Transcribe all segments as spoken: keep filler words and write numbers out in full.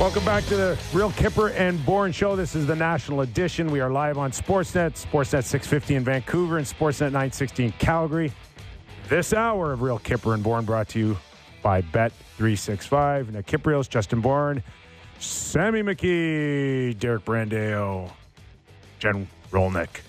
Welcome back to the Real Kipper and Bourne Show. This is the National Edition. We are live on Sportsnet, Sportsnet six fifty in Vancouver and Sportsnet nine sixty in Calgary. This hour of Real Kipper and Bourne brought to you by Bet three sixty-five. Nick Kiprios, Justin Bourne, Sammy McKee, Derek Brandeo, Jen Rolnick.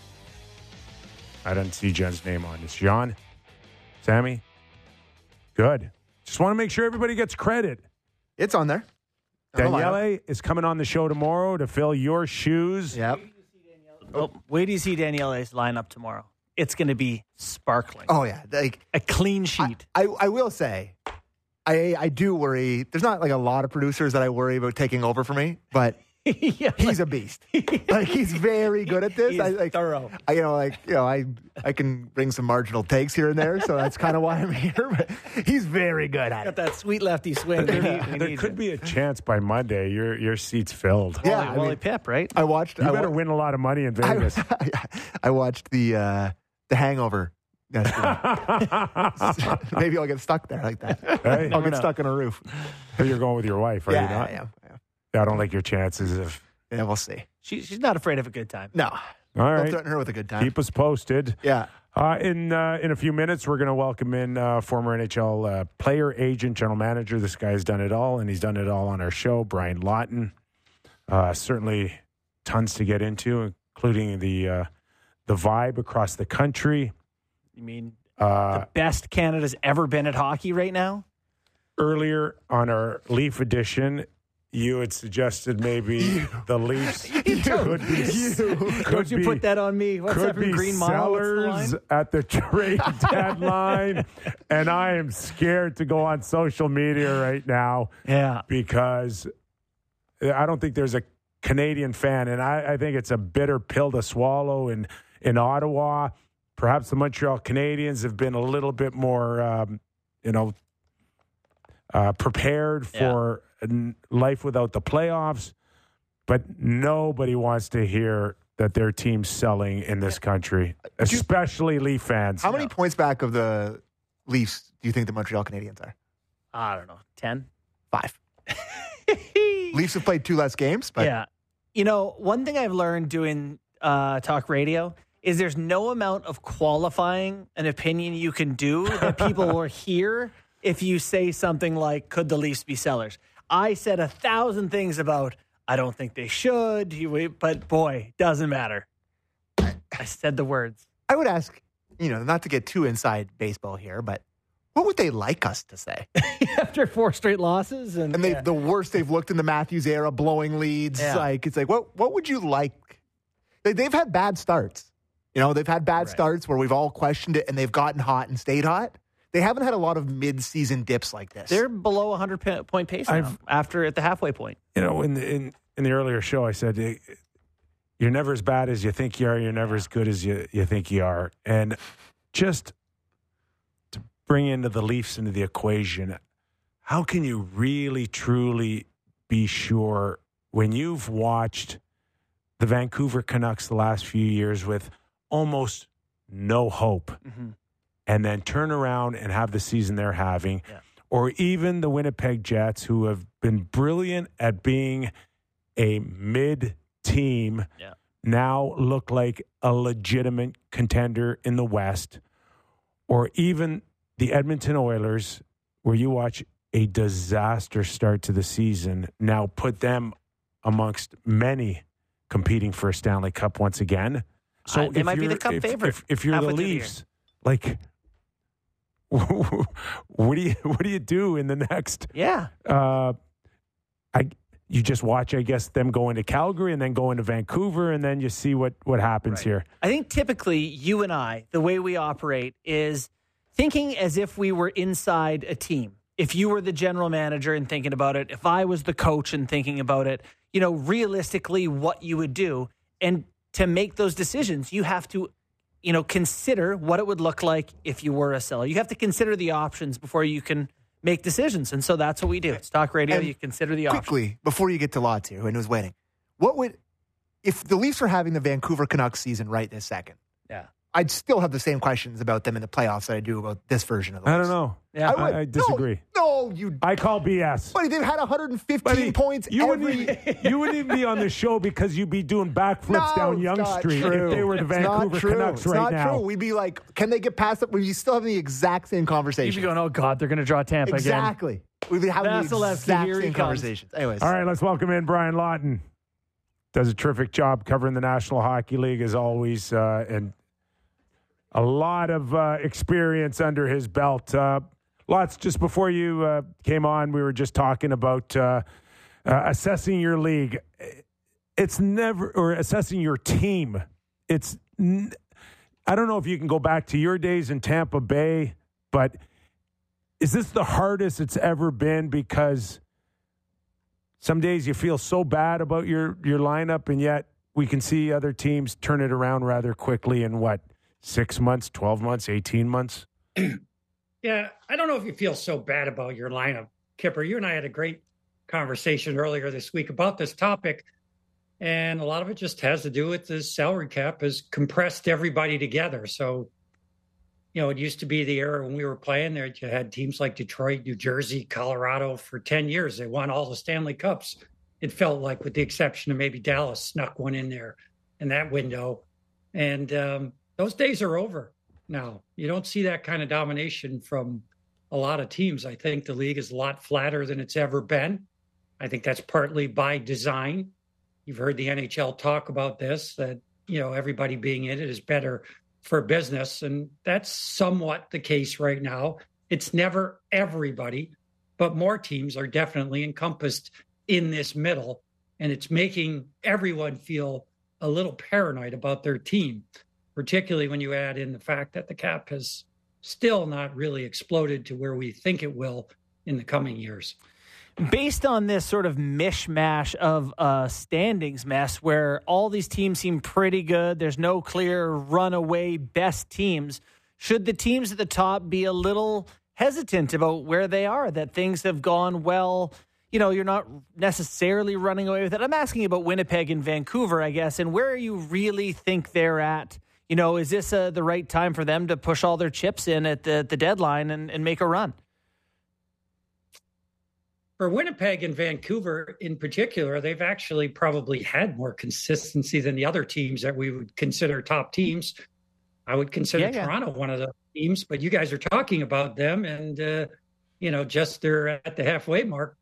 I didn't see Jen's name on this. John? Sammy? Good. Just want to make sure everybody gets credit. It's on there. Daniele is coming on the show tomorrow to fill your shoes. Yep. Oh, wait till you see Daniele's lineup tomorrow. It's going to be sparkling. Oh, yeah. Like a clean sheet. I, I, I will say, I I do worry. There's not like a lot of producers that I worry about taking over for me, but yeah, he's a beast. Like he's very good at this. He's I, like, thorough. I, you know, like you know, I I can bring some marginal takes here and there, so that's kind of why I'm here. But he's very good at Got it. that sweet lefty swing. We need, we There need could it. be a chance by Monday your your seat's filled. Yeah, Wally, I Wally mean- Pip, right? I watched. You I better wa- win a lot of money in Vegas. I, I watched the uh, the Hangover. yesterday. Maybe I'll get stuck there like that. Hey, I'll get know. stuck on a roof. you're going with your wife, are yeah, you not? yeah, yeah. I don't like your chances of. Yeah, we'll see. She, she's not afraid of a good time. No, All don't right. threaten her with a good time. Keep us posted. Yeah. Uh, in uh, in a few minutes, we're going to welcome in uh, former N H L uh, player, agent, general manager. This guy's done it all, and he's done it all on our show. Brian Lawton. Uh, certainly, tons to get into, including the uh, the vibe across the country. You mean Uh, the best Canada's ever been at hockey right now? earlier on our Leaf edition, you had suggested maybe the Leafs could be could Don't you be, put that on me? What's could up in be Green Mile? What's the sellers line? at the trade deadline, and I am scared to go on social media right now Yeah. because I don't think there's a Canadian fan, and I, I think it's a bitter pill to swallow in in Ottawa. Perhaps the Montreal Canadiens have been a little bit more, um, you know, uh, prepared for n- life without the playoffs, but nobody wants to hear that their team's selling in this country, especially Leaf fans. How many points back of the Leafs do you think the Montreal Canadiens are? I don't know. ten? Five. Leafs have played two less games, but yeah. You know, one thing I've learned doing uh, talk radio is there's no amount of qualifying an opinion you can do that people will hear if you say something like, could the Leafs be sellers? I said a thousand things about, I don't think they should, you- but boy, doesn't matter. I said the words. I would ask, you know, not to get too inside baseball here, but what would they like us to say? After four straight losses. And, And they yeah. the worst they've looked in the Matthews era, blowing leads. Yeah. Like it's like, what what would you like? They, they've had bad starts. You know, they've had bad Right. starts where we've all questioned it, and they've gotten hot and stayed hot. They haven't had a lot of mid-season dips like this. They're below one hundred point pace now I've- after at the halfway point. You know, in the, in in the earlier show, I said eh, you're never as bad as you think you are. You're never as good as you you think you are. And just to bring into the Leafs into the equation, how can you really truly be sure when you've watched the Vancouver Canucks the last few years with almost no hope, Mm-hmm. and then turn around and have the season they're having, Yeah. or even the Winnipeg Jets, who have been brilliant at being a mid team, Yeah. now look like a legitimate contender in the West, or even the Edmonton Oilers, where you watch a disaster start to the season, now put them amongst many competing for a Stanley Cup once again. So Uh, they if might be you're- the Cup if, favorite If, if you're halfway the through the year. Leafs, like, what do you what do you do in the next? Yeah. Uh, I you just watch, I guess, them go into Calgary and then go into Vancouver, and then you see what what happens Right. here. I think typically you and I, the way we operate is thinking as if we were inside a team. If you were the general manager and thinking about it, if I was the coach and thinking about it, you know, realistically what you would do. And to make those decisions, you have to, you know, consider what it would look like if you were a seller. You have to consider the options before you can make decisions. And so that's what we do. It's talk radio. And you consider the options. quickly, before you get to Latu, who was waiting, what would, if the Leafs were having the Vancouver Canucks season right this second, Yeah. I'd still have the same questions about them in the playoffs that I do about this version of the I Leafs. don't know. Yeah, I, I, I disagree. No, no, you. I call B S. Buddy, they've had one hundred fifteen Buddy, points you every. Wouldn't even, you wouldn't even be on the show because you'd be doing backflips No, down it's Yonge not Street true. if they were the It's not Vancouver true. Canucks It's right not now. True. We'd be like, can they get past it? We'd be still having the exact same You'd conversation. be going, oh, God, they're going to draw Tampa again. Exactly. We'd be having the Vasilevsky, exact here he same comes. conversations. Anyways. All right, let's welcome in Brian Lawton. Does a terrific job covering the National Hockey League as always, uh, and a lot of uh, experience under his belt. Uh, lots. Just before you uh, came on, we were just talking about uh, uh, assessing your league. It's never, or assessing your team. It's, n- I don't know if you can go back to your days in Tampa Bay, but is this the hardest it's ever been? Because some days you feel so bad about your, your lineup, and yet we can see other teams turn it around rather quickly in what, six months, twelve months, eighteen months? Yeah, I don't know if you feel so bad about your lineup. Kipper, you and I had a great conversation earlier this week about this topic, and a lot of it just has to do with the salary cap has compressed everybody together. So, you know, it used to be the era when we were playing there, you had teams like Detroit, New Jersey, Colorado for ten years. They won all the Stanley Cups. It felt like, with the exception of maybe Dallas snuck one in there in that window. And um, those days are over now. You don't see that kind of domination from a lot of teams. I think the league is a lot flatter than it's ever been. I think that's partly by design. You've heard the N H L talk about this, that, you know, everybody being in it is better for business. And that's somewhat the case right now. It's never everybody, but more teams are definitely encompassed in this middle. And it's making everyone feel a little paranoid about their team, particularly when you add in the fact that the cap has still not really exploded to where we think it will in the coming years. Based on this sort of mishmash of uh, standings mess where all these teams seem pretty good, there's no clear runaway best teams, should the teams at the top be a little hesitant about where they are, that things have gone well? You know, you're not necessarily running away with it. I'm asking about Winnipeg and Vancouver, I guess, and where you really think they're at. You know, is this uh, the right time for them to push all their chips in at the, the deadline and, and make a run? For Winnipeg and Vancouver in particular, they've actually probably had more consistency than the other teams that we would consider top teams. I would consider yeah, yeah. Toronto one of the teams, but you guys are talking about them, and, uh, you know, just they're at the halfway mark.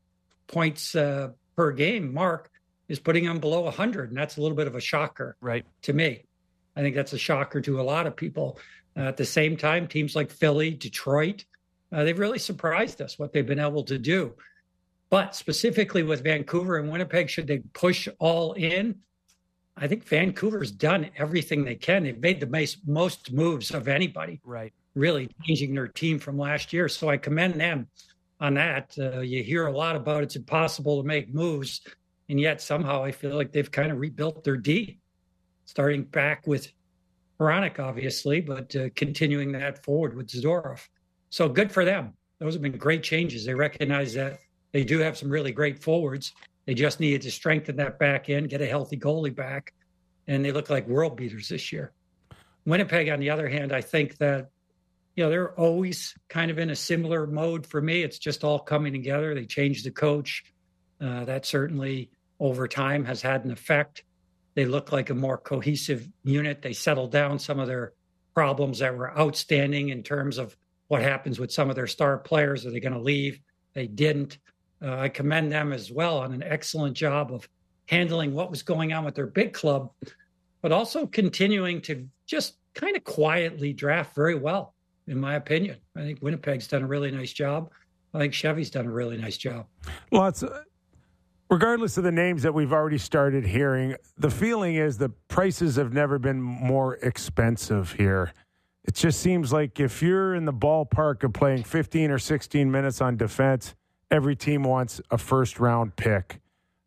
Points uh, per game mark is putting them below one hundred, and that's a little bit of a shocker right to me. I think that's a shocker to a lot of people. Uh, at the same time, teams like Philly, Detroit, uh, they've really surprised us what they've been able to do. But specifically with Vancouver and Winnipeg, should they push all in? I think Vancouver's done everything they can. They've made the most, most moves of anybody, right? Really changing their team from last year. So I commend them on that. Uh, you hear a lot about it's impossible to make moves, and yet somehow I feel like they've kind of rebuilt their D, starting back with Hronek, obviously, but uh, continuing that forward with Zadorov. So good for them. Those have been great changes. They recognize that they do have some really great forwards. They just needed to strengthen that back end, get a healthy goalie back, and they look like world beaters this year. Winnipeg, on the other hand, I think that, you know, they're always kind of in a similar mode for me. It's just all coming together. They changed the coach. Uh, that certainly over time has had an effect. They look like a more cohesive unit. They settled down some of their problems that were outstanding in terms of what happens with some of their star players. Are they going to leave? They didn't. Uh, I commend them as well on an excellent job of handling what was going on with their big club, but also continuing to just kind of quietly draft very well. In my opinion, I think Winnipeg's done a really nice job. I think Chevy's done a really nice job. Lots, uh, regardless of the names that we've already started hearing, the feeling is the prices have never been more expensive here. It just seems like if you're in the ballpark of playing fifteen or sixteen minutes on defense, every team wants a first round pick.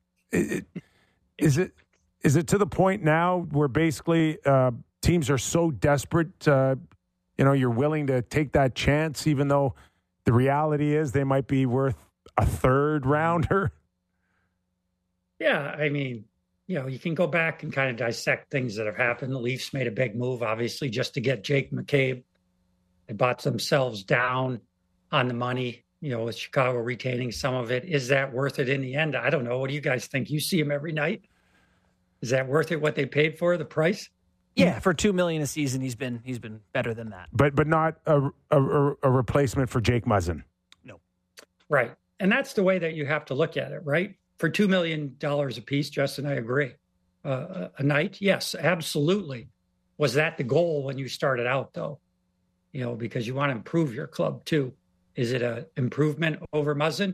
It, it, is it is it to the point now where basically uh, teams are so desperate? Uh, You know, you're willing to take that chance, even though the reality is they might be worth a third rounder. Yeah, I mean, you know, you can go back and kind of dissect things that have happened. The Leafs made a big move, obviously, just to get Jake McCabe. They bought themselves down on the money, you know, with Chicago retaining some of it. Is that worth it in the end? I don't know. What do you guys think? You see him every night. Is that worth it, what they paid for, the price? Yeah, for two million dollars a season, he's been he's been better than that. But but not a, a, a replacement for Jake Muzzin. No. Right. And that's the way that you have to look at it, right? For two million dollars a piece, Justin, I agree. Uh, a night, yes, absolutely. Was that the goal when you started out, though? You know, because you want to improve your club, too. Is it an improvement over Muzzin?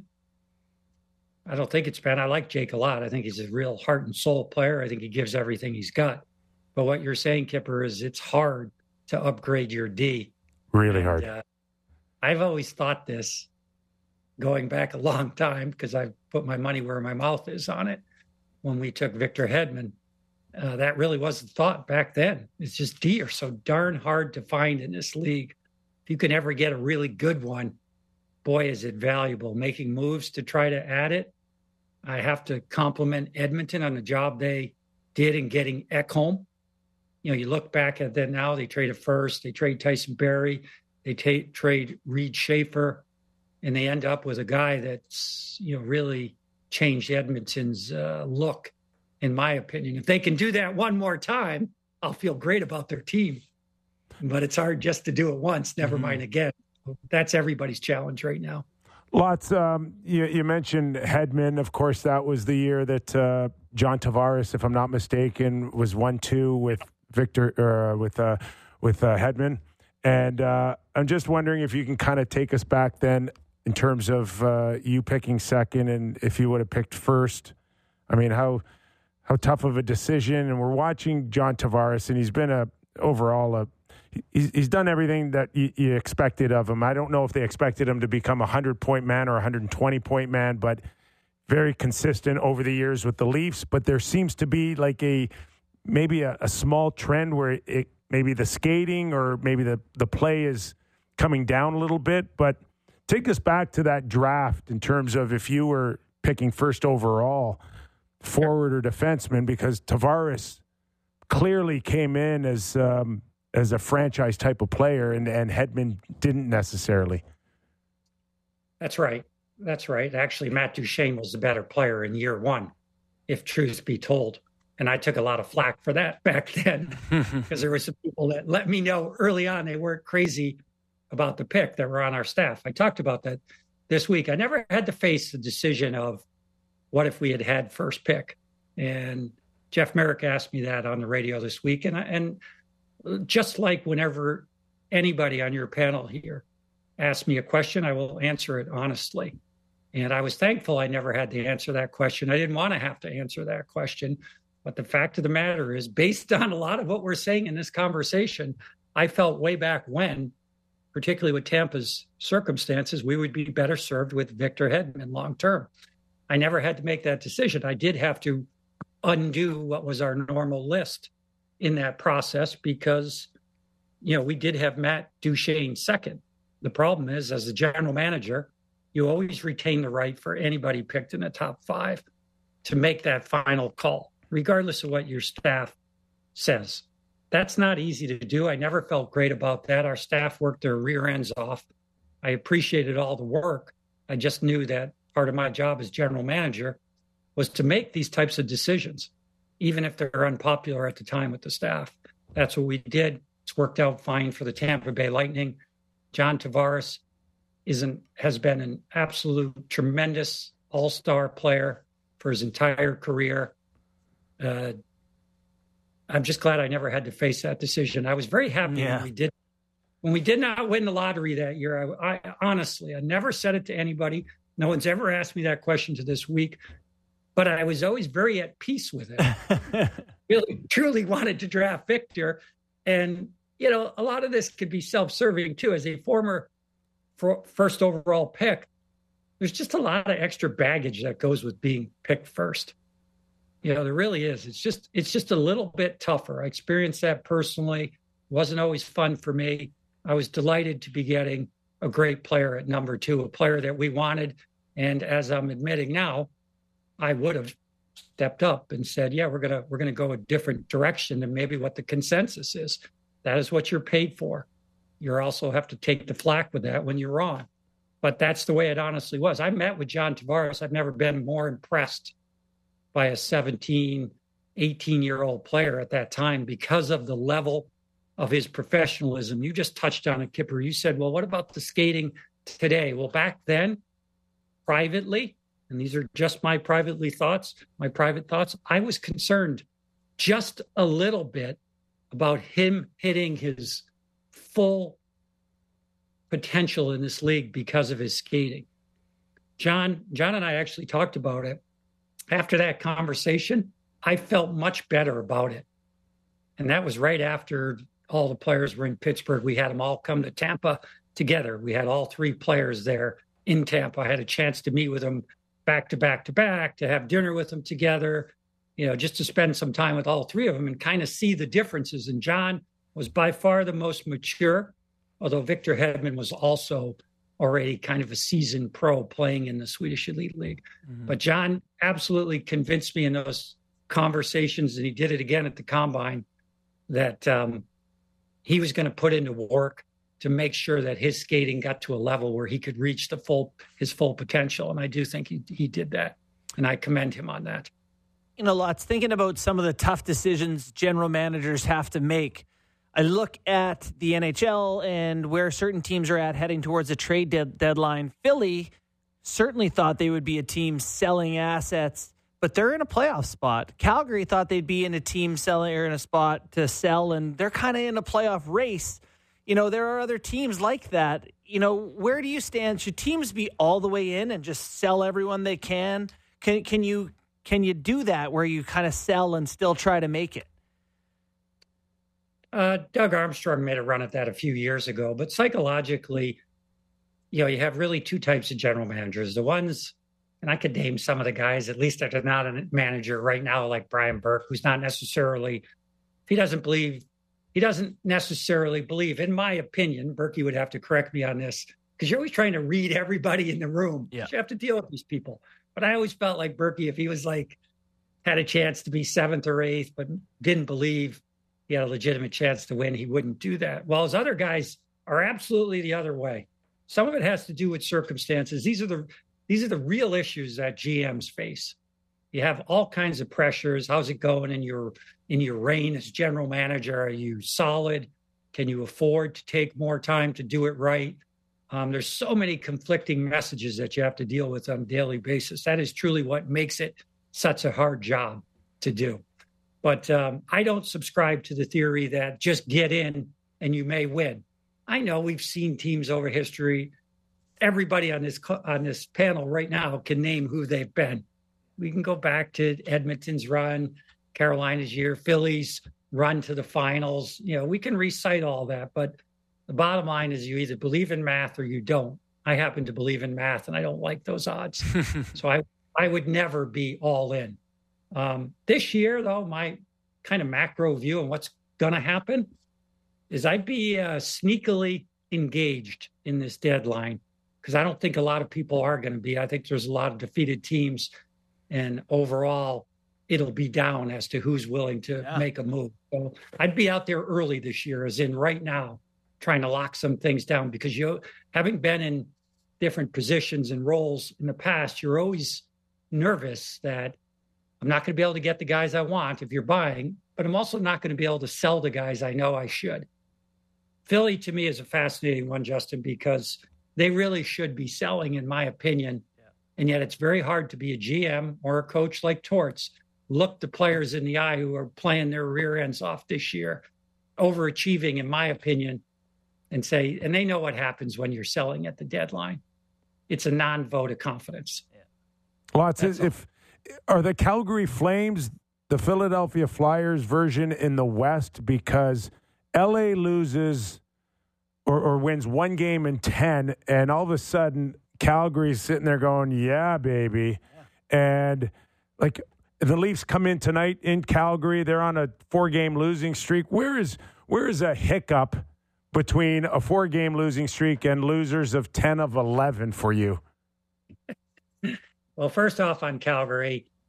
I don't think it's been. I like Jake a lot. I think he's a real heart and soul player. I think he gives everything he's got. But what you're saying, Kipper, is it's hard to upgrade your D. Really hard. And, uh, I've always thought this going back a long time because I've put my money where my mouth is on it. When we took Victor Hedman, uh, that really was the thought back then. It's just D are so darn hard to find in this league. If you can ever get a really good one, boy, is it valuable. Making moves to try to add it. I have to compliment Edmonton on the job they did in getting Ekholm. You know, you look back at that now, they trade a first, they trade Tyson Barrie, they ta- trade Reed Schaefer, and they end up with a guy that's, you know, really changed Edmonton's uh, look, in my opinion. If they can do that one more time, I'll feel great about their team. But it's hard just to do it once, never mm-hmm. mind again. That's everybody's challenge right now. Lots. Um, you, you mentioned Hedman. Of course, that was the year that uh, John Tavares, if I'm not mistaken, was one two with Victor uh, with uh, with uh, Hedman. And uh, I'm just wondering if you can kind of take us back then in terms of uh, you picking second, and if you would have picked first. I mean, how how tough of a decision. And we're watching John Tavares, and he's been a overall a he's, he's done everything that you, you expected of him. I don't know if they expected him to become a hundred-point man or a one hundred twenty-point man, but very consistent over the years with the Leafs. But there seems to be like a maybe a, a small trend where it maybe the skating or maybe the, the play is coming down a little bit. But take us back to that draft in terms of if you were picking first overall, forward or defenseman, because Tavares clearly came in as um, as a franchise type of player, and, and Hedman didn't necessarily. That's right. That's right. Actually, Matt Duchene was the better player in year one, if truth be told. And I took a lot of flack for that back then because there were some people that let me know early on they weren't crazy about the pick that were on our staff. I talked about that this week. I never had to face the decision of what if we had had first pick. And Jeff Merrick asked me that on the radio this week. And, I, and just like whenever anybody on your panel here asks me a question, I will answer it honestly. And I was thankful I never had to answer that question. I didn't want to have to answer that question. But the fact of the matter is, based on a lot of what we're saying in this conversation, I felt way back when, particularly with Tampa's circumstances, we would be better served with Victor Hedman long term. I never had to make that decision. I did have to undo what was our normal list in that process because, you know, we did have Matt Duchene second. The problem is, as the general manager, you always retain the right for anybody picked in the top five to make that final call, regardless of what your staff says. That's not easy to do. I never felt great about that. Our staff worked their rear ends off. I appreciated all the work. I just knew that part of my job as general manager was to make these types of decisions, even if they're unpopular at the time with the staff. That's what we did. It's worked out fine for the Tampa Bay Lightning. John Tavares isn't, has been an absolute tremendous all-star player for his entire career. Uh, I'm just glad I never had to face that decision. I was very happy yeah. when we did when we did not win the lottery that year. I, I honestly, I never said it to anybody. No one's ever asked me that question to this week, but I was always very at peace with it. Really, truly wanted to draft Victor, and you know, a lot of this could be self-serving too. As a former for, first overall pick, there's just a lot of extra baggage that goes with being picked first. You know, there really is. It's just it's just a little bit tougher. I experienced that personally. It wasn't always fun for me. I was delighted to be getting a great player at number two, a player that we wanted. And as I'm admitting now, I would have stepped up and said, yeah, we're going to, we're going to go a different direction than maybe what the consensus is. That is what you're paid for. You also have to take the flack with that when you're wrong. But that's the way it honestly was. I met with John Tavares. I've never been more impressed by a seventeen, eighteen-year-old player at that time because of the level of his professionalism. You just touched on it, Kipper. You said, well, what about the skating today? Well, back then, privately, and these are just my privately thoughts, my private thoughts, I was concerned just a little bit about him hitting his full potential in this league because of his skating. John, John and I actually talked about it. After that conversation, I felt much better about it. And that was right after all the players were in Pittsburgh. We had them all come to Tampa together. We had all three players there in Tampa. I had a chance to meet with them back to back to back, to have dinner with them together, you know, just to spend some time with all three of them and kind of see the differences. And John was by far the most mature, although Victor Hedman was also already kind of a seasoned pro playing in the Swedish Elite League. Mm-hmm. But John absolutely convinced me in those conversations, and he did it again at the Combine, that um, he was going to put into work to make sure that his skating got to a level where he could reach the full his full potential. And I do think he, he did that, and I commend him on that. You know, lots thinking about some of the tough decisions general managers have to make. I look at the N H L and where certain teams are at heading towards a trade de- deadline. Philly certainly thought they would be a team selling assets, but they're in a playoff spot. Calgary thought they'd be in a team selling or in a spot to sell, and they're kind of in a playoff race. You know, there are other teams like that. You know, where do you stand? Should teams be all the way in and just sell everyone they can? Can can you can you do that where you kind of sell and still try to make it? Uh, Doug Armstrong made a run at that a few years ago, but psychologically, you know, you have really two types of general managers. The ones, and I could name some of the guys, at least that are not a manager right now, like Brian Burke, who's not necessarily, if he doesn't believe, he doesn't necessarily believe, in my opinion, Berkey would have to correct me on this, because you're always trying to read everybody in the room. Yeah. You have to deal with these people. But I always felt like Berkey, if he was like, had a chance to be seventh or eighth, but didn't believe he had a legitimate chance to win, he wouldn't do that. While his other guys are absolutely the other way. Some of it has to do with circumstances. These are the these are the real issues that G Ms face. You have all kinds of pressures. How's it going in your in your reign as general manager? Are you solid? Can you afford to take more time to do it right? Um, there's so many conflicting messages that you have to deal with on a daily basis. That is truly what makes it such a hard job to do. But um, I don't subscribe to the theory that just get in and you may win. I know we've seen teams over history. Everybody on this on this panel right now can name who they've been. We can go back to Edmonton's run, Carolina's year, Philly's run to the finals. You know, we can recite all that. But the bottom line is you either believe in math or you don't. I happen to believe in math, and I don't like those odds. So I, I would never be all in. Um, this year, though, my kind of macro view on what's going to happen is I'd be uh, sneakily engaged in this deadline, because I don't think a lot of people are going to be. I think there's a lot of defeated teams, and overall, it'll be down as to who's willing to yeah. make a move. So I'd be out there early this year, as in right now, trying to lock some things down, because you, having been in different positions and roles in the past, you're always nervous that I'm not going to be able to get the guys I want if you're buying, but I'm also not going to be able to sell the guys I know I should. Philly, to me, is a fascinating one, Justin, because they really should be selling, in my opinion. Yeah. And yet it's very hard to be a G M or a coach like Torts, look the players in the eye who are playing their rear ends off this year, overachieving, in my opinion, and say, and they know what happens when you're selling at the deadline. It's a non-vote of confidence. Yeah. Well, it's as if, are the Calgary Flames the Philadelphia Flyers version in the West, because L A loses or, or wins one game in ten, and all of a sudden Calgary's sitting there going, yeah, baby. Yeah. And like the Leafs come in tonight in Calgary, they're on a four-game losing streak. Where is where is a hiccup between a four-game losing streak and losers of ten of eleven for you? Well, first off, on Calgary,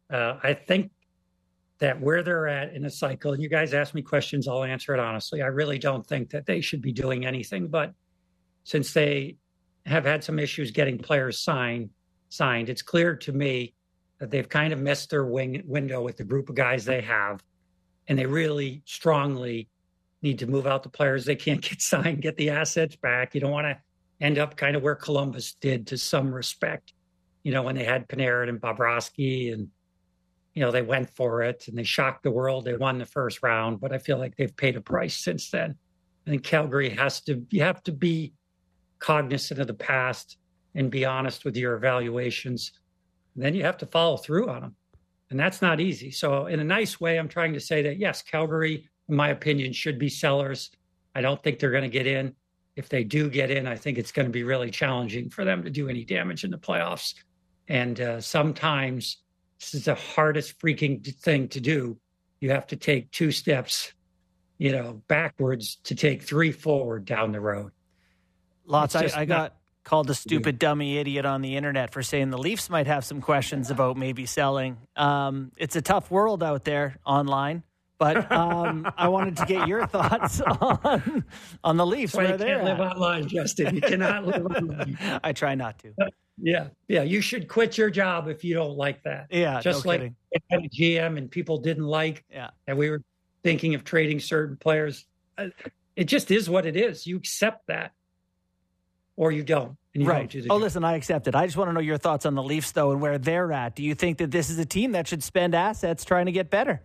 Uh, I think that where they're at in a cycle, and you guys ask me questions, I'll answer it honestly. I really don't think that they should be doing anything, but since they have had some issues getting players signed, signed, it's clear to me that they've kind of missed their wing, window with the group of guys they have, and they really strongly need to move out the players they can't get signed, get the assets back. You don't want to end up kind of where Columbus did to some respect, you know, when they had Panarin and Bobrovsky and, you know, they went for it and they shocked the world. They won the first round, but I feel like they've paid a price since then. I think Calgary has to, you have to be cognizant of the past and be honest with your evaluations. And then you have to follow through on them. And that's not easy. So in a nice way, I'm trying to say that, yes, Calgary, in my opinion, should be sellers. I don't think they're going to get in. If they do get in, I think it's going to be really challenging for them to do any damage in the playoffs. And uh, sometimes this is the hardest freaking thing to do. You have to take two steps, you know, backwards to take three forward down the road. Lots. I, I not- got called a stupid dummy idiot on the internet for saying the Leafs might have some questions about maybe selling. Um, it's a tough world out there online. But um, I wanted to get your thoughts on on the Leafs. That's why where you they're can't live at. online, Justin. You cannot live online. I try not to. Yeah, yeah. You should quit your job if you don't like that. Yeah, just no like kidding. we had a G M and people didn't like, Yeah. and we were thinking of trading certain players. Uh, It just is what it is. You accept that, or you don't. And you Right. Don't do the Oh, job. listen, I accept it. I just want to know your thoughts on the Leafs, though, and where they're at. Do you think that this is a team that should spend assets trying to get better?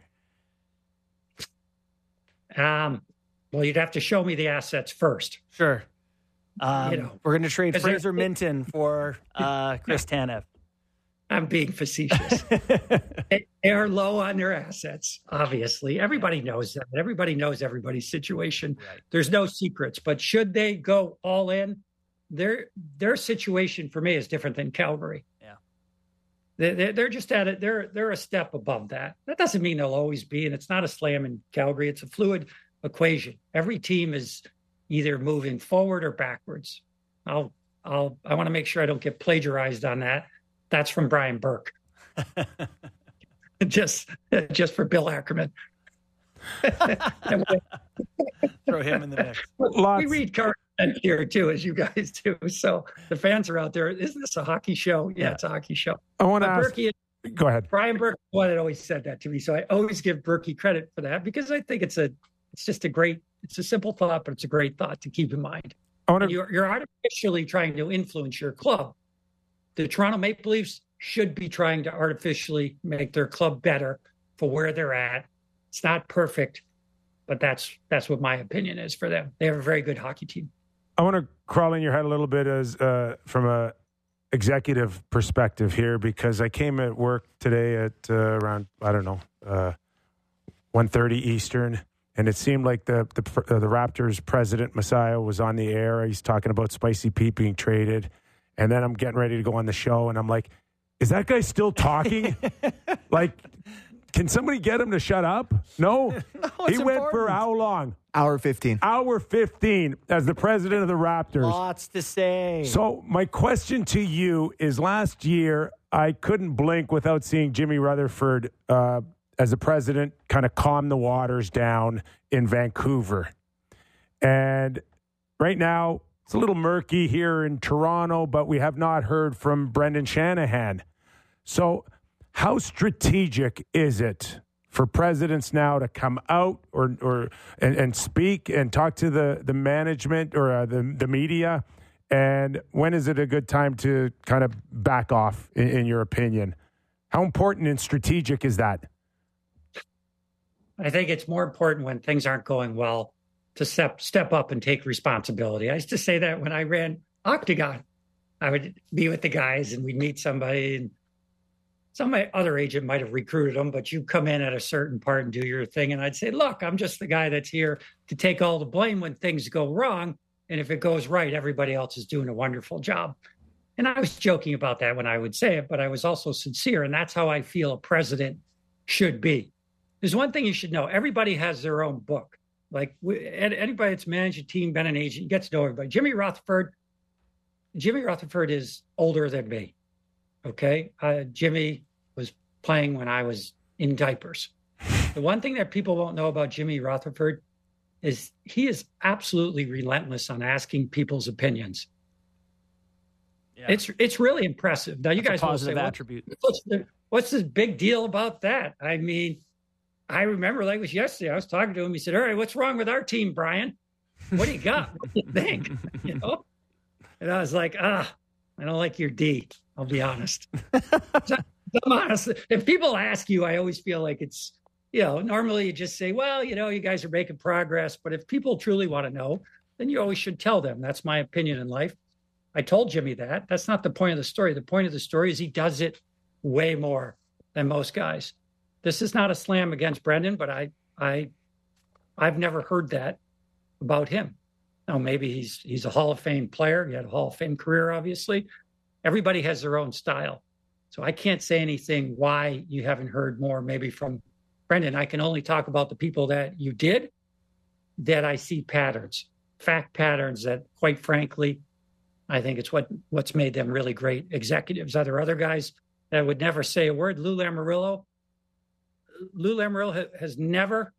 Um, well, you'd have to show me the assets first. Sure. Um, You know, we're going to trade 'cause they're- Fraser Minton for uh, Chris Tanev. I'm being facetious. they they are low on their assets, obviously. Everybody knows that. Everybody knows everybody's situation. Right. There's no secrets. But should they go all in, their their situation for me is different than Calgary. Yeah. They, they- they're just at it. They're they're a step above that. That doesn't mean they'll always be, and it's not a slam in Calgary. It's a fluid equation. Every team is either moving forward or backwards. I'll I'll I want to make sure I don't get plagiarized on that. That's from Brian Burke. just just for Bill Ackerman. Throw him in the mix. Lots. We read current event here too, as you guys do. So the fans are out there. Isn't this a hockey show? Yeah, Yeah. it's a hockey show. I want to But ask. Berkey, Go ahead. Brian Burke, one that always said that to me. So I always give Berkey credit for that because I think it's a it's just a great, it's a simple thought, but it's a great thought to keep in mind. I want And to. You're, you're artificially trying to influence your club. The Toronto Maple Leafs should be trying to artificially make their club better for where they're at. It's not perfect, but that's that's what my opinion is for them. They have a very good hockey team. I want to crawl in your head a little bit as uh, from a executive perspective here because I came at work today at uh, around I don't know uh, one thirty Eastern. And it seemed like the the, uh, the Raptors president, Messiah, was on the air. He's talking about Spicy Pete being traded. And then I'm getting ready to go on the show, and I'm like, is that guy still talking? Like, can somebody get him to shut up? No? No, he it's went for important. how long? Hour fifteen. Hour fifteen as the president of the Raptors. Lots to say. So my question to you is last year, I couldn't blink without seeing Jimmy Rutherford uh, as the president kind of calm the waters down in Vancouver. And right now, it's a little murky here in Toronto, but we have not heard from Brendan Shanahan. So how strategic is it for presidents now to come out or or and, and speak and talk to the, the management or uh, the, the media? And when is it a good time to kind of back off, in, in your opinion? How important and strategic is that? I think it's more important when things aren't going well to step step up and take responsibility. I used to say that when I ran Octagon. I would be with the guys and we'd meet somebody, and some other agent might have recruited them, but you come in at a certain part and do your thing. And I'd say, look, I'm just the guy that's here to take all the blame when things go wrong. And if it goes right, everybody else is doing a wonderful job. And I was joking about that when I would say it, but I was also sincere. And that's how I feel a president should be. There's one thing you should know. Everybody has their own book. Like anybody that's managed a team, been an agent, gets to know everybody. Jimmy Rutherford, Jimmy Rutherford is older than me. Okay. Uh, Jimmy was playing when I was in diapers. The one thing that people won't know about Jimmy Rutherford is he is absolutely relentless on asking people's opinions. Yeah. It's it's really impressive. Now you That's guys a will positive say, attribute. What's, the, what's this big deal about that? I mean, I remember like it was yesterday. I was talking to him. He said, "All right, what's wrong with our team, Brian? What do you got? What do you think?" You know, and I was like, "Ah, I don't like your D. I'll be honest." So, I'm honest. If people ask you, I always feel like it's, you know, normally you just say, "Well, you know, you guys are making progress." But if people truly want to know, then you always should tell them. That's my opinion in life. I told Jimmy that. That's not the point of the story. The point of the story is he does it way more than most guys. This is not a slam against Brendan, but I, I, I've never heard that about him. Now, maybe he's he's a Hall of Fame player. He had a Hall of Fame career, obviously. Everybody has their own style. So I can't say anything why you haven't heard more maybe from Brendan. I can only talk about the people that you did, that I see patterns, fact patterns that, quite frankly, I think it's what, what's made them really great executives. Are there other guys that would never say a word? Lou Lamoriello, Lou Lamoriello ha- has never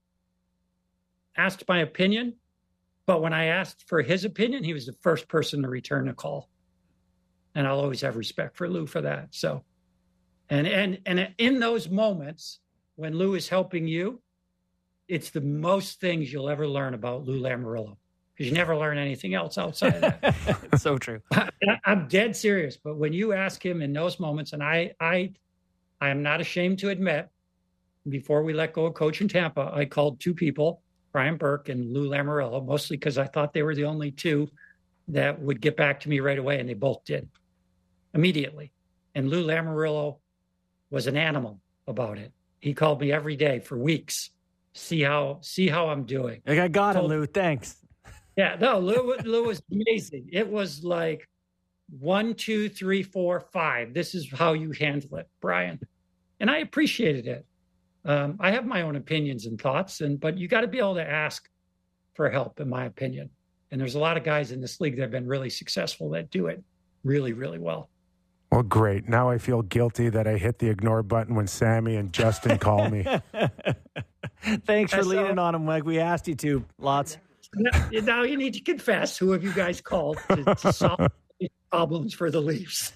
asked my opinion, but when I asked for his opinion, he was the first person to return a call. And I'll always have respect for Lou for that. So, and and and in those moments when Lou is helping you, it's the most things you'll ever learn about Lou Lamoriello, because you never learn anything else outside of that. It's so true. I, I'm dead serious. But when you ask him in those moments, and I, I, I am not ashamed to admit, before we let go of coach in Tampa, I called two people, Brian Burke and Lou Lamoriello, mostly because I thought they were the only two that would get back to me right away, and they both did immediately. And Lou Lamoriello was an animal about it. He called me every day for weeks, see how see how I'm doing. Like, I got Told, it, Lou. Thanks. Yeah, no, Lou, Lou was amazing. It was like one, two, three, four, five. This is how you handle it, Brian. And I appreciated it. Um, I have my own opinions and thoughts, and but you got to be able to ask for help, in my opinion. And there's a lot of guys in this league that have been really successful that do it really, really well. Well, great. Now I feel guilty that I hit the ignore button when Sammy and Justin call me. Thanks for That's leaning all. on him like we asked you to. Lots. Now, now you need to confess who have you guys called to, to solve these problems for the Leafs.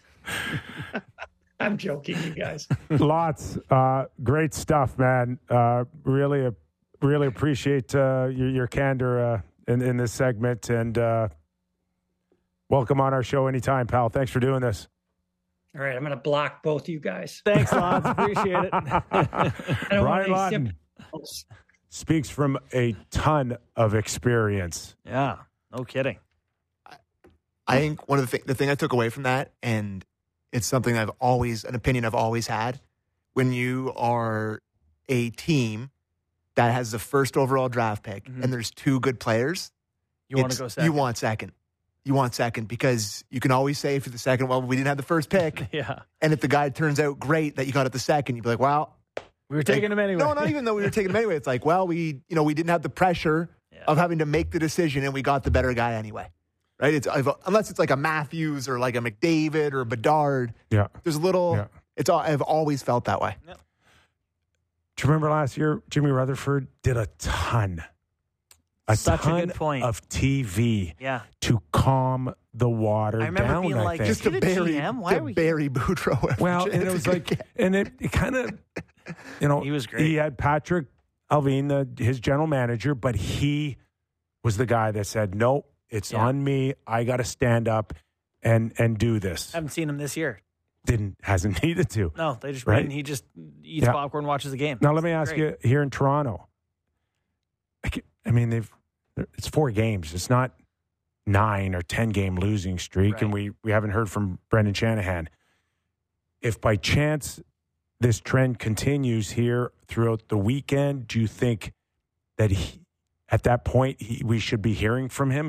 I'm joking, you guys. Lots. Uh, great stuff, man. Uh, really, uh, really appreciate uh, your, your candor uh, in, in this segment. And uh, welcome on our show anytime, pal. Thanks for doing this. All right, I'm going to block both you guys. Thanks, Lots. Appreciate it. I don't Brian want any Lawton symptoms. speaks from a ton of experience. Yeah, no kidding. I think one of the, th- the thing I took away from that, and it's something I've always, an opinion I've always had, when you are a team that has the first overall draft pick Mhm. and there's two good players, You want to it's- go second? You want second. You want second because you can always say for the second, well, we didn't have the first pick. Yeah. And if the guy turns out great that you got at the second, you'd be like, well, We were taking like, him anyway. No, not even though we were taking him anyway. It's like, well, we, you know, we didn't have the pressure Yeah. of having to make the decision and we got the better guy anyway. Right? It's I've, unless it's like a Matthews or like a McDavid or a Bedard. Yeah. There's a little, Yeah. it's all, I've always felt that way. Do you remember last year, Jimmy Rutherford did a ton, a Such a ton good point. of T V Yeah. to calm the water I remember down, being I like, think. Just You're to the bury, G M? Why to are we- bury Boudreaux. every Well, chance and it we was could like, get. and it, it kind of, you know, He was great. He had Patrick Alvin, the, his general manager, but he was the guy that said, "Nope, it's Yeah. on me. I got to stand up and and do this." Haven't seen him this year. Didn't hasn't needed to. No, they just Right? bring in, he just eats Yeah. popcorn, watches the game. Now let me It's ask great. you: here in Toronto, I ca- I mean, they've it's four games. It's not nine or ten game losing streak, Right. and we we haven't heard from Brendan Shanahan. If by chance this trend continues here throughout the weekend, do you think that he, at that point he, we should be hearing from him?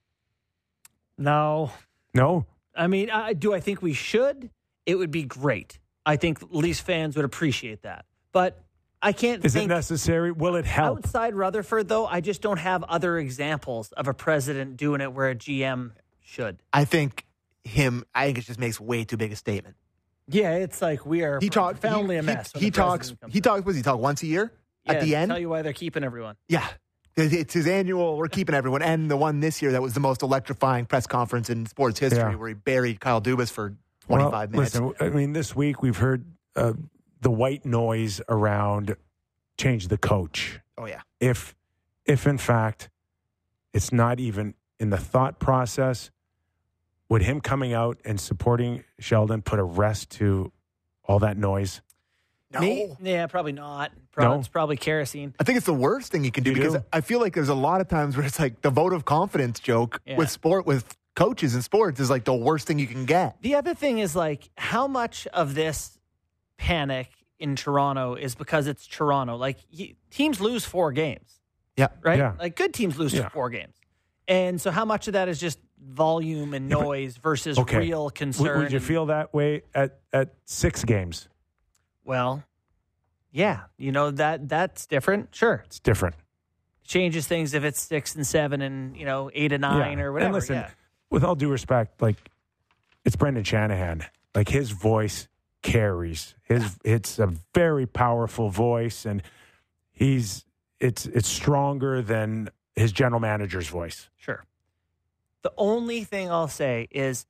No. No. I mean, I, do I think we should? It would be great. I think Leafs fans would appreciate that. But I can't Is it think necessary? Will it help? outside Rutherford, though. I just don't have other examples of a president doing it where a G M should. I think him, I think it just makes way too big a statement. Yeah, it's like we are He talks profoundly he, a mess. He, he talks. He talks. Was he talk once a year yeah, at the end? Tell you why they're keeping everyone. Yeah, it's his annual. We're keeping everyone, and the one this year that was the most electrifying press conference in sports history, Yeah. where he buried Kyle Dubas for twenty-five well, minutes. Listen, I mean, this week we've heard uh, the white noise around change the coach. Oh yeah. If, if in fact, it's not even in the thought process, would him coming out and supporting Sheldon put a rest to all that noise? No. Me? Yeah, probably not. Pro- No? It's probably kerosene. I think it's the worst thing you can do You because do? I feel like there's a lot of times where it's like the vote of confidence joke Yeah. with sport, with coaches in sports is like the worst thing you can get. The other thing is like how much of this panic in Toronto is because it's Toronto. Like y- teams lose four games, Yeah. right? Yeah. Like good teams lose Yeah. four games. And so how much of that is just volume and Yeah, but- noise versus Okay. real Would, concern? would you and- feel that way at, at six games? Well, yeah, you know that that's different. Sure. It's different. Changes things if it's six and seven and, you know, eight and nine Yeah. or whatever. And listen, yeah. with all due respect, like it's Brendan Shanahan. Like his voice carries. His it's a very powerful voice, and he's it's it's stronger than his general manager's voice. Sure. The only thing I'll say is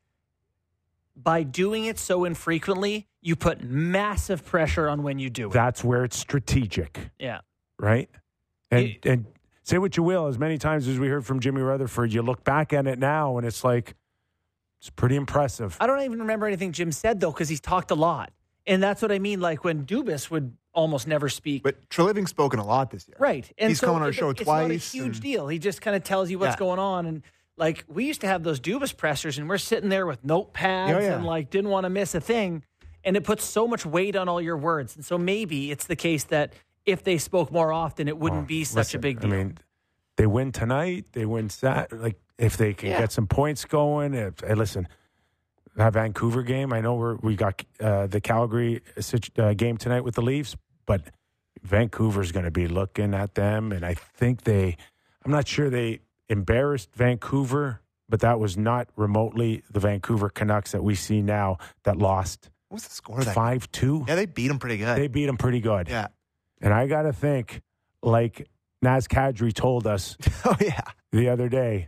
by doing it so infrequently, you put massive pressure on when you do it. That's where it's strategic, Yeah. right? And It- and say what you will, as many times as we heard from Jimmy Rutherford, you look back at it now, and it's like it's pretty impressive. I don't even remember anything Jim said, though, because he's talked a lot. And that's what I mean, like when Dubas would almost never speak. But Treliving's spoken a lot this year. Right. And He's so come on our it- show it's twice. Not a huge and- deal. He just kind of tells you what's Yeah. going on. And like we used to have those Dubas pressers, and we're sitting there with notepads Yeah, yeah. and like didn't want to miss a thing. And it puts so much weight on all your words. And so maybe it's the case that if they spoke more often, it wouldn't Well, be such listen, a big deal. I mean, they win tonight. They win Sat. Like if they can Yeah. get some points going. If, hey, listen, that Vancouver game. I know we're, we got uh, the Calgary uh, game tonight with the Leafs, but Vancouver's going to be looking at them, and I think they. I'm not sure they embarrassed Vancouver, but that was not remotely the Vancouver Canucks that we see now that lost What was the score of that? five two. Yeah, they beat him pretty good. They beat them pretty good. yeah. And I got to think, like Naz Kadri told us Oh yeah. the other day,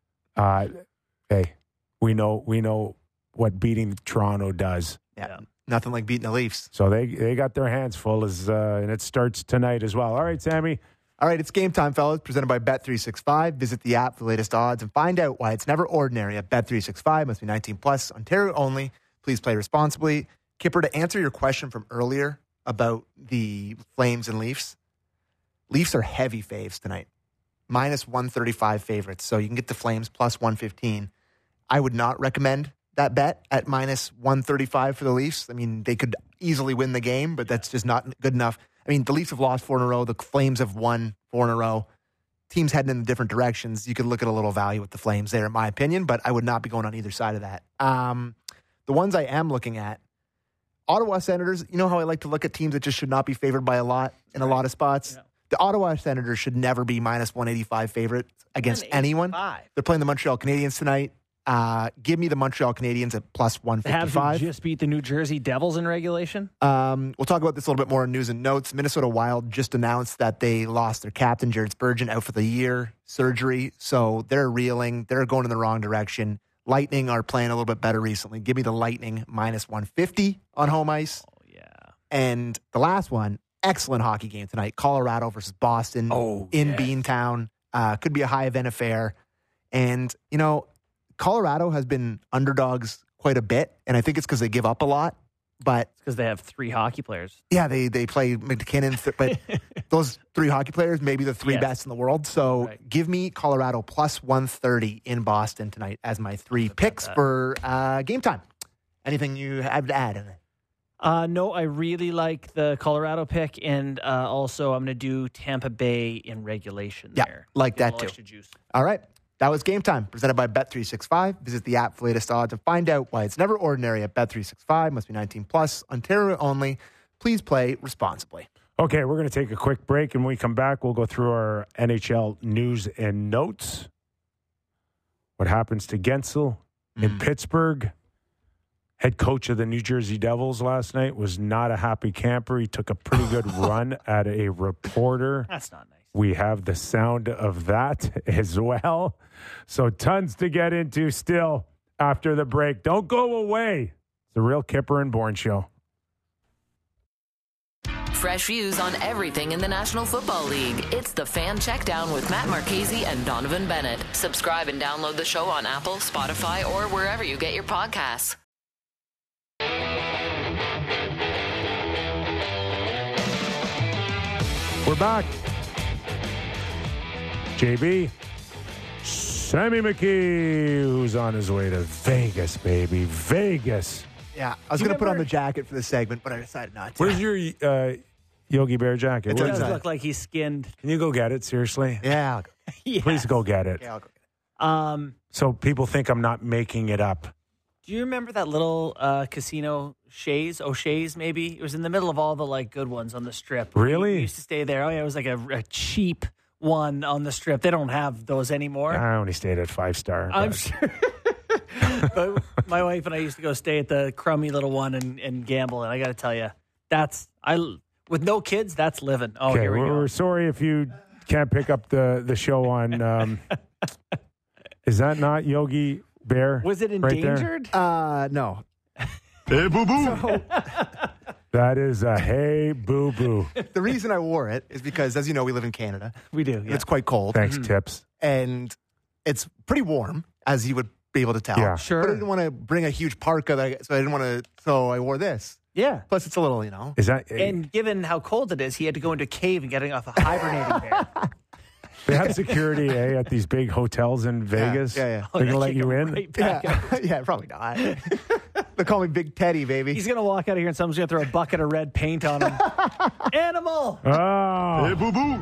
uh, hey, we know we know what beating Toronto does. Yeah. Yeah. Nothing like beating the Leafs. So they they got their hands full, as uh, and it starts tonight as well. All right, Sammy. All right, it's game time, fellas. Presented by Bet three sixty-five. Visit the app for the latest odds and find out why it's never ordinary at Bet three sixty-five. Must be nineteen plus. Ontario only. Please play responsibly. Kipper, to answer your question from earlier about the Flames and Leafs, Leafs are heavy faves tonight. Minus one thirty-five favorites. So you can get the Flames plus one fifteen. I would not recommend that bet at minus one thirty-five for the Leafs. I mean, they could easily win the game, but that's just not good enough. I mean, the Leafs have lost four in a row. The Flames have won four in a row. Teams heading in different directions. You could look at a little value with the Flames there, in my opinion, but I would not be going on either side of that. Um, the ones I am looking at, Ottawa Senators, you know how I like to look at teams that just should not be favored by a lot in a lot of spots? Yeah. The Ottawa Senators should never be minus one eighty-five favorites against anyone. They're playing the Montreal Canadiens tonight. Uh, give me the Montreal Canadiens at plus one The Habs fifty-five. who just beat the New Jersey Devils in regulation. Um, we'll talk about this a little bit more in news and notes. Minnesota Wild just announced that they lost their captain, Jared Spurgeon, out for the year, surgery. So they're reeling. They're going in the wrong direction. Lightning are playing a little bit better recently. Give me the Lightning minus one fifty on home ice. Oh, yeah. And the last one, excellent hockey game tonight. Colorado versus Boston Oh, in yes. Beantown. Uh, could be a high event affair. And, you know, Colorado has been underdogs quite a bit, and I think it's because they give up a lot. But Because they have three hockey players. yeah, they they play McKinnon, th- but those three hockey players, maybe the three Yes. best in the world. So Right. give me Colorado plus one thirty in Boston tonight as my three picks that. for uh, game time. Anything you have to add? Uh, no, I really like the Colorado pick, and uh, also I'm going to do Tampa Bay in regulation Yeah, there. like Give that them all too. extra juice. All right. That was game time, presented by Bet three sixty-five. Visit the app for latest odds and find out why it's never ordinary at Bet three sixty-five. Must be nineteen plus. Ontario only. Please play responsibly. Okay, we're going to take a quick break, and when we come back, we'll go through our N H L news and notes. What happens to Gensel in Mm. Pittsburgh? head coach of the New Jersey Devils last night was not a happy camper. He took a pretty good run at a reporter. That's not nice. We have the sound of that as well. So tons to get into still after the break. Don't go away. It's the Real Kipper and Bourne Show. Fresh views on everything in the National Football League. It's the Fan Checkdown with Matt Marchese and Donovan Bennett. Subscribe and download the show on Apple, Spotify, or wherever you get your podcasts. We're back. J B, Sammy McKee, who's on his way to Vegas, baby. Vegas. Yeah, I was You going to put on remember- the jacket for this segment, but I decided not to. Where's your uh, Yogi Bear jacket? It's It Where's does inside. that? look like he's skinned. Can you go get it, seriously? Yeah, I'll go. Yes. Please go get it. Yeah, I'll go. Um, So people think I'm not making it up. do you remember that little uh, casino, Shays, O'Shea's maybe? It was in the middle of all the like good ones on the strip. Really? We used to stay there. Oh yeah, it was like a, a cheap one on the strip. They don't have those anymore. I only stayed at five star. I'm but- sure. But my wife and I used to go stay at the crummy little one and, and gamble. And I got to tell you, that's I with no kids. That's living. Oh, Okay, here we we're, go. we're sorry if you can't pick up the, the show on. Um, is that not Yogi Bear? Was it right there? endangered? Uh, no. Hey, boo boo. That is a hey, boo boo. The reason I wore it is because, as you know, we live in Canada. We do. And Yeah. it's quite cold. Thanks, Tips. And it's pretty warm, as you would be able to tell. Yeah. Sure. But I didn't want to bring a huge parka, that I, so I didn't want to. So I wore this. Yeah. Plus, it's a little, you know. Is that? And given how cold it is, he had to go into a cave and getting off a hibernating bear. They have security, eh, at these big hotels in Vegas. yeah, yeah. They're gonna let Kick you him in. right back Yeah, out. yeah, probably not. They call me Big Teddy, baby. He's gonna walk out of here and someone's gonna throw a bucket of red paint on him. Animal. Oh, hey, boo boo.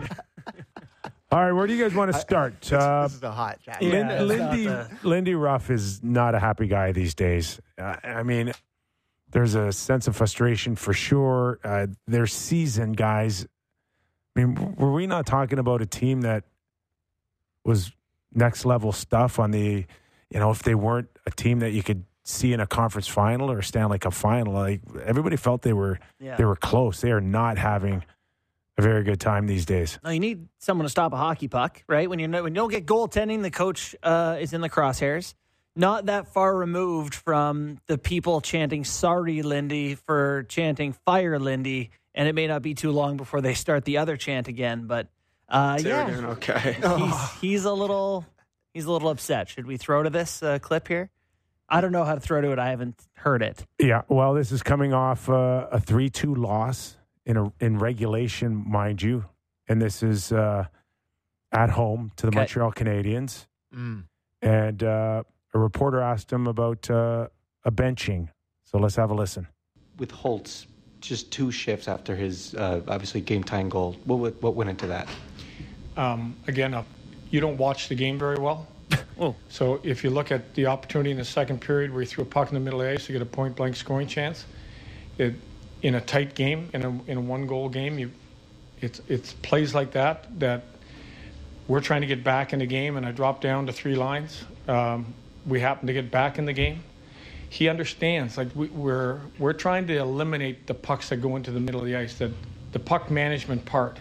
All right, where do you guys want to start? this, Uh, this is a hot jacket. Yeah, Lin- it's not Lindy the- Lindy Ruff is not a happy guy these days. Uh, I mean, there's a sense of frustration for sure. Uh, their season, guys. I mean, were we not talking about a team that was next level stuff on the, you know, if they weren't a team that you could see in a conference final or a Stanley Cup final, like everybody felt they were Yeah. they were close. They are not having a very good time these days. No, you need someone to stop a hockey puck, right? When you know, when you don't get goaltending, the coach uh, is in the crosshairs. Not that far removed from the people chanting "Sorry, Lindy" for chanting "Fire, Lindy," and it may not be too long before they start the other chant again. But uh, They yeah, were doing okay. he's, he's a little he's a little upset. Should we throw to this uh, clip here? I don't know how to throw to it. I haven't heard it. Yeah, well, this is coming off uh, a three two loss in a in regulation, mind you, and this is uh, at home to the Okay. Montreal Canadiens. Mm. And uh, a reporter asked him about uh, a benching. So let's have a listen. With Holtz, just two shifts after his uh, obviously game-tying goal. What what what went into that? Um, again, uh, you don't watch the game very well. Oh. So if you look at the opportunity in the second period where you threw a puck in the middle of the ice, you get a point-blank scoring chance. It, in a tight game, in a in a one-goal game, you it's it's plays like that that we're trying to get back in the game, and I dropped down to three lines. Um, we happen to get back in the game. He understands. Like we, we're we're trying to eliminate the pucks that go into the middle of the ice, that the puck management part.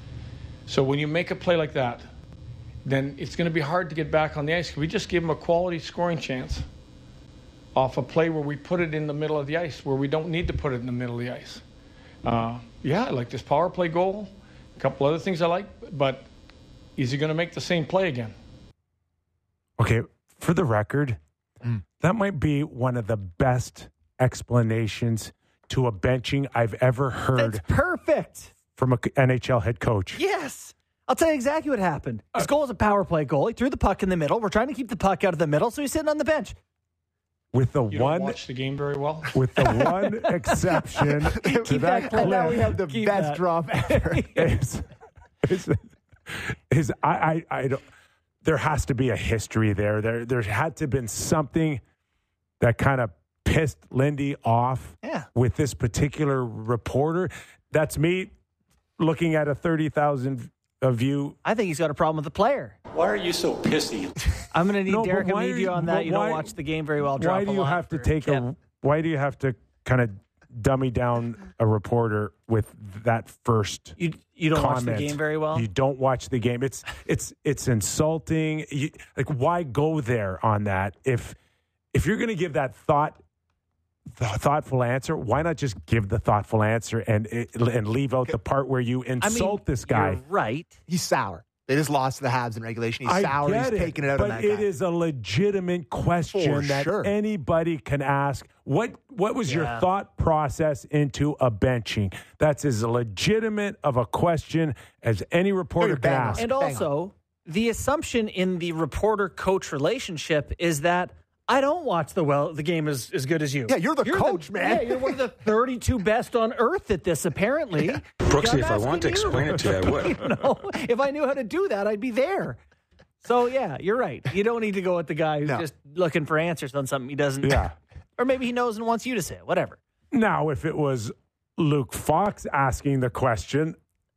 So when you make a play like that, then it's going to be hard to get back on the ice. We just give them a quality scoring chance off a play where we put it in the middle of the ice, where we don't need to put it in the middle of the ice. Uh, yeah, I like this power play goal. A couple other things I like, but is he going to make the same play again? Okay, for the record, Mm. that might be one of the best explanations to a benching I've ever heard That's perfect. from an N H L head coach. Yes. I'll tell you exactly what happened. His goal is a power play goal. He threw the puck in the middle. We're trying to keep the puck out of the middle, so he's sitting on the bench. With the You one don't watch the game very well. with the one exception to Keep that that clip. And now we have the Keep best that. drop ever. is, is, is I, I, I don't, there has to be a history there. There, there had to have been something that kind of pissed Lindy off Yeah. with this particular reporter. That's me looking at a thirty thousand view. I think he's got a problem with the player. Why are you so pissy? I'm going to need No, but Derek and why leave are you you- on but that. You why- don't watch the game very well. Drop Why do a you line have to for take Kip. a why do you have to kind of dummy down a reporter with that first You you don't comment? watch the game very well? You don't watch the game. It's it's it's insulting. You, like, why go there on that? If if you're going to give that thought th- thoughtful answer, why not just give the thoughtful answer and and leave out the part where you insult I mean, this guy? You're right. He's sour. They just lost to the Habs in regulation. He's I sour. get He's it, taking it out but on that it guy. is a legitimate question For that sure. anybody can ask. What what was your Yeah. thought process into a benching? That's as legitimate of a question as any reporter you're can bang on. ask. And Bang also, the assumption in the reporter-coach relationship is that I don't watch the well the game as, as good as you. Yeah, you're the coach, man. Yeah, you're one of the thirty-two best on earth at this, apparently. Yeah. Brooksy, if I want to explain it to you, I would. You know, if I knew how to do that, I'd be there. So, yeah, you're right. You don't need to go with the guy who's No. just looking for answers on something he doesn't. Yeah. Or maybe he knows and wants you to say it, whatever. Now, if it was Luke Fox asking the question,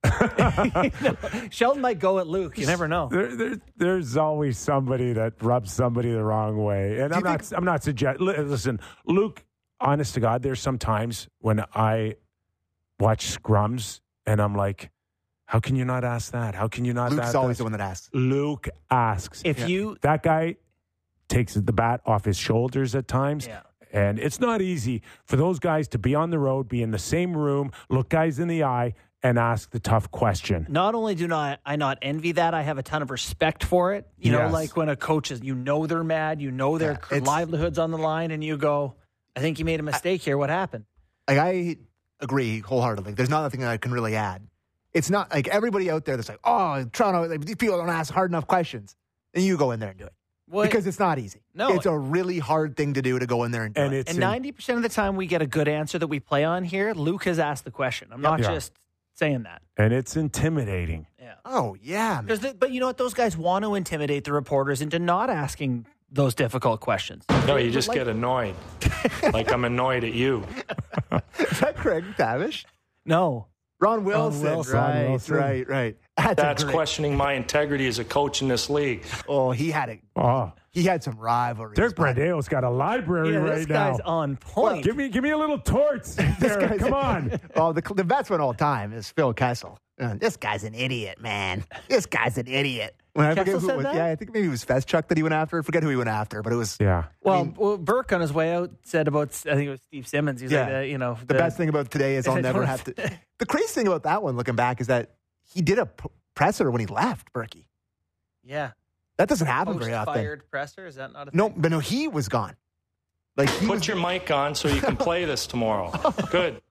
Sheldon might go at Luke. You never know. there, there, there's always somebody that rubs somebody the wrong way. And I'm not, I'm not suggesting. Listen, Luke, honest to God, there's some times when I watch scrums and I'm like, how can you not ask that? How can you not Luke's ask always that? the one that asks. Luke asks. If you. That guy takes the bat off his shoulders at times. Yeah. And it's not easy for those guys to be on the road, be in the same room, look guys in the eye, and ask the tough question. Not only do not I not envy that, I have a ton of respect for it. You know, Yes. like when a coach is, you know, they're mad, you know, their Yeah, it's- livelihood's on the line, and you go, I think you made a mistake here. What happened? Like, I agree wholeheartedly. There's not nothing I can really add. It's not like everybody out there that's like, oh, Toronto, like, these people don't ask hard enough questions. And you go in there and do it. Well, Because it's not easy. No. It's a really hard thing to do to go in there and do And it. it's and in- ninety percent of the time we get a good answer that we play on here, Luke has asked the question. I'm not Yeah. just saying that. and it's intimidating. Yeah. Oh, yeah. man. Because, but you know what? Those guys want to intimidate the reporters into not asking those difficult questions. No, you just Like- get annoyed. Like I'm annoyed at you. Is that Craig Tavish? No. Ron Wilson. Wilson. Right, Ron Wilson. right, right. That's, a That's great- questioning my integrity as a coach in this league. Oh, he had it. Oh, He had some rivalries. Dirk but- Brandeau's got a library Yeah, right this now. guy's on point. Give me, give me a little torts, Derek. Come on. Oh, the, the best one all time is Phil Kessel. Uh, this guy's an idiot, man. This guy's an idiot. When I forget Kessel who said it was, that? yeah, I think maybe it was Feschuk that he went after. I forget who he went after, but it was Yeah. well, well, Burke on his way out said about, I think it was Steve Simmons. He's Yeah. like, uh, you know, the, best thing about today is Is I'll I never don't have have to. The crazy thing about that one, looking back, is that he did a p- presser when he left Berkey. Yeah. That doesn't happen very often. Post-fired presser? Is that not a thing? No, but no, he was gone. Like he Put was, your mic on so you can play this tomorrow. Good.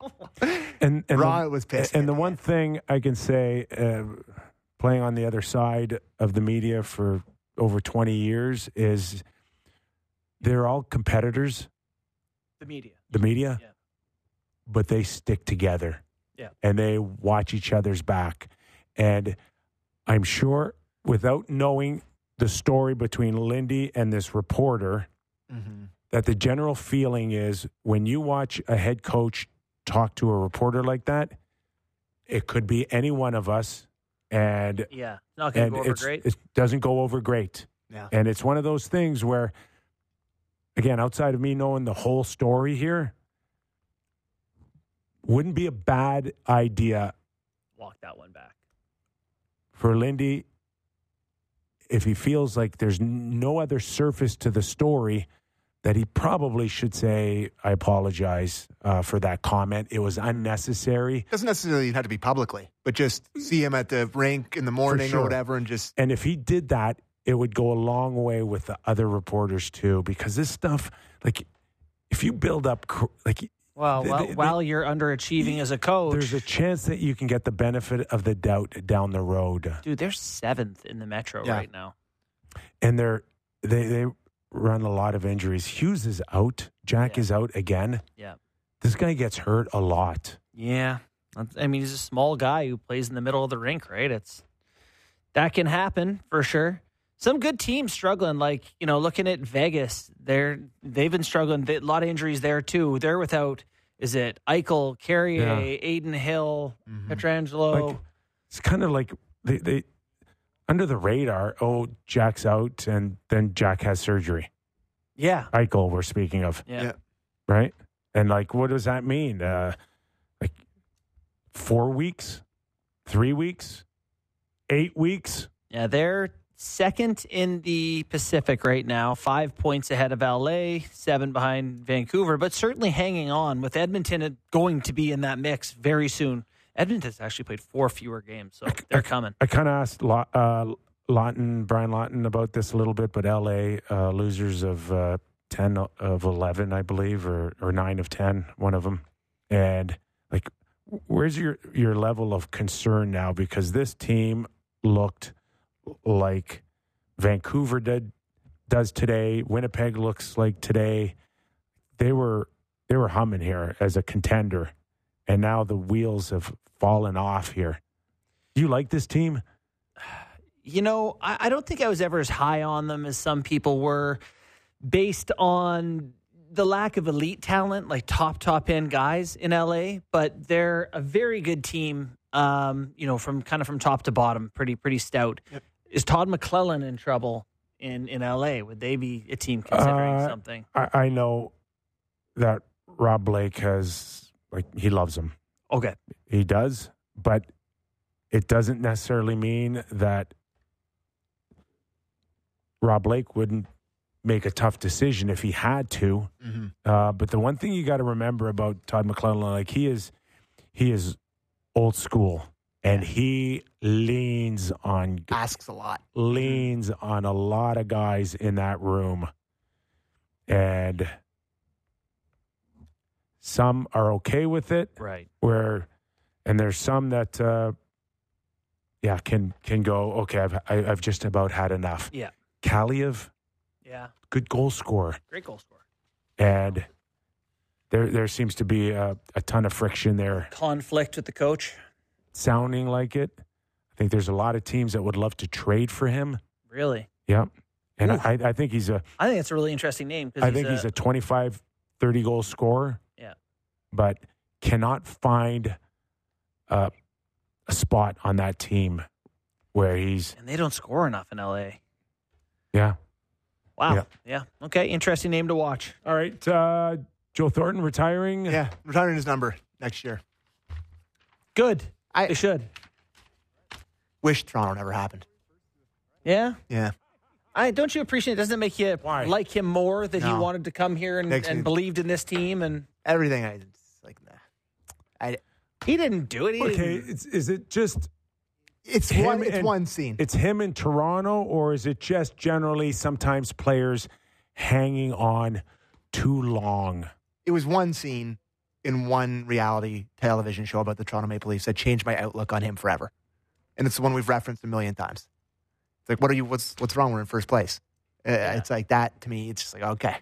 And, and Ron the, was pissed. And the one thing I can say, uh, playing on the other side of the media for over twenty years, is they're all competitors, The media. the media, Yeah. but they stick together. Yeah. And they watch each other's back. And I'm sure, without knowing the story between Lindy and this reporter, Mhm. that the general feeling is when you watch a head coach talk to a reporter like that, it could be any one of us, and Yeah. It's not going and to go over it's, great. it doesn't go over great. Yeah. And it's one of those things where, again, outside of me knowing the whole story here, wouldn't be a bad idea Walk that one back. for Lindy if he feels like there's no other surface to the story, that he probably should say, I apologize uh, for that comment. It was unnecessary. Doesn't necessarily have to be publicly, but just see him at the rink in the morning sure. or whatever, and just And if he did that, it would go a long way with the other reporters too, because this stuff, like, if you build up, cr- like, Well, They- while, they- while you're underachieving as a coach, there's a chance that you can get the benefit of the doubt down the road. dude, they're seventh in the Metro Yeah. right now. And they're, they, they run a lot of injuries. Hughes is out. Jack Yeah. is out again. Yeah. This guy gets hurt a lot. Yeah. That's- I mean, he's a small guy who plays in the middle of the rink, right? It's that can happen for sure. Some good teams struggling, like, you know, looking at Vegas, they're they've been struggling. They, a lot of injuries there too. They're without, is it Eichel, Carrier, Yeah. Aiden Hill, Petrangelo? Like, it's kind of like they, they under the radar. Oh, Jack's out, and then Jack has surgery. yeah. Eichel, we're speaking of. Yeah. Yeah. right? And, like, what does that mean? Uh, like, four weeks? Three weeks? Eight weeks? Yeah, they're second in the Pacific right now, five points ahead of L A, seven behind Vancouver, but certainly hanging on with Edmonton going to be in that mix very soon. Edmonton's actually played four fewer games, so they're coming. I, I kind of asked uh, Lawton, Brian Lawton about this a little bit, but L A, uh, losers of uh, ten of eleven, I believe, or, or nine of ten, one of them. And, like, where's your, your level of concern now? Because this team looked like Vancouver did does today. Winnipeg looks like today. They were they were humming here as a contender, and now the wheels have fallen off here. Do you like this team? You know, I, I don't think I was ever as high on them as some people were, based on the lack of elite talent, like top top end guys in L A. But they're a very good team. Um, you know, from kind of from top to bottom, pretty pretty stout. Yep. Is Todd McClellan in trouble in, in L A? Would they be a team considering uh, something? I, I know that Rob Blake has, like, he loves him. Okay. He does, but it doesn't necessarily mean that Rob Blake wouldn't make a tough decision if he had to. Mm-hmm. Uh, but the one thing you got to remember about Todd McClellan, like, he is, he is old school. And he leans on... Asks a lot. Leans on a lot of guys in that room. And some are okay with it. Right. Where, and there's some that, uh, yeah, can can go, okay, I've, I, I've just about had enough. Yeah. Kaliev, yeah, good goal scorer. Great goal scorer. And there, there seems to be a, a ton of friction there. Conflict with the coach. Sounding like it. I think there's a lot of teams that would love to trade for him. Really? Yep. And I, I think he's a... I think it's a really interesting name. I he's think a, he's a twenty-five, thirty goal scorer. Yeah. But cannot find uh, a spot on that team where he's... And they don't score enough in L A. Yeah. Wow. Yeah. yeah. Okay. Interesting name to watch. All right. Uh, Joe Thornton retiring? Yeah. Retiring his number next year. Good. I they should. Wish Toronto never happened. Yeah? Yeah. I don't you appreciate it? Doesn't it make you Why? like him more that No. he wanted to come here and, and me- believed in this team? And Everything I it's like nah. I he didn't do it. He Okay. didn't. It's, is it just... it's Him one it's and- one scene. It's him in Toronto, or is it just generally sometimes players hanging on too long? It was one scene in one reality television show about the Toronto Maple Leafs that changed my outlook on him forever. And it's the one we've referenced a million times. It's like, what are you, what's what's wrong? We're in first place. Uh, Yeah. It's like that to me. It's just like, okay.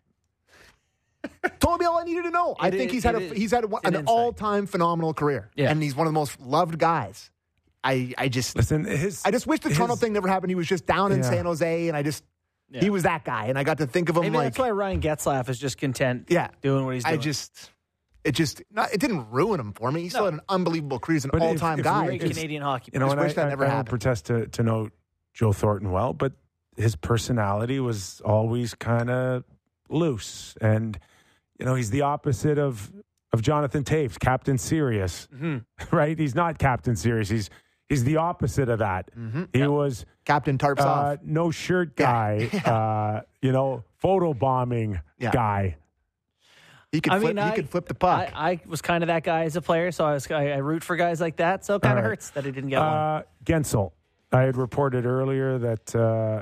Told me all I needed to know. I It think is- he's had a, it is- he's had a, it's an an insight. all-time phenomenal career. Yeah. And he's one of the most loved guys. I, I just Listen, his... I just wish the his- Toronto thing never happened. He was just down in Yeah. San Jose, and I just Yeah. he was that guy. And I got to think of him Maybe like that's why Ryan Getzlaff is just content yeah. doing what he's doing. I just it just not, it didn't ruin him for me. He still No. had an unbelievable career. He's an But if- all-time if guy. we- Great It's- Canadian hockey You know, player. and wish I, that I, never I don't happened. protest to, to know Joe Thornton well, but his personality was always kind of loose. And, you know, he's the opposite of, of Jonathan Taves, Captain Serious, Mm-hmm. right? He's not Captain Serious. He's he's the opposite of that. Mm-hmm. He was Captain Tarps uh, off. no shirt Yeah. guy, uh, you know, photo bombing Yeah. guy. He could I flip. mean, he I- could flip the puck. I, I was kind of that guy as a player, so I was I, I root for guys like that. So it kind All of right. hurts that he didn't get one. Uh, Gensel, I had reported earlier that uh,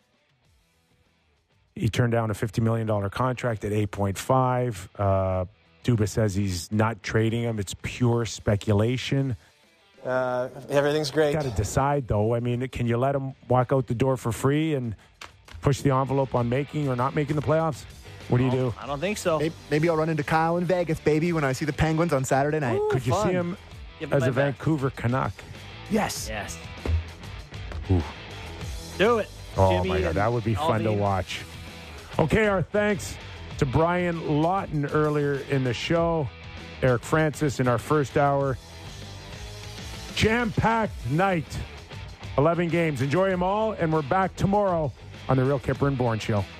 he turned down a fifty million dollars contract at eight point five. Uh, Duba says he's not trading him. It's pure speculation. Uh, everything's great. Got to decide, though. I mean, can you let him walk out the door for free and push the envelope on making or not making the playoffs? What do you do? I don't think so. Maybe, maybe I'll run into Kyle in Vegas, baby, when I see the Penguins on Saturday night. Ooh, Could you fun. see him Give him as my a back. Vancouver Canuck? Yes. Yes. Ooh. Do it. Oh, Jimmy my God. and That would be fun to Alvin. watch. Okay, our thanks to Brian Lawton earlier in the show. Eric Francis in our first hour. Jam-packed night. eleven games. Enjoy them all, and we're back tomorrow on the Real Kipper and Bourne Show.